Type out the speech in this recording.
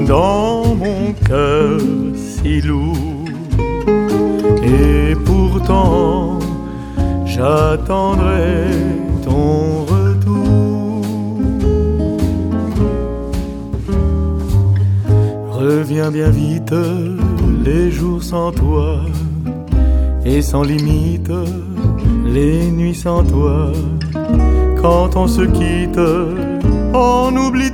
dans mon cœur si lourd. Et pourtant j'attendrai ton retour. Reviens bien vite, les jours sans toi, et sans limite, les nuits sans toi. Quand on se quitte, on oublie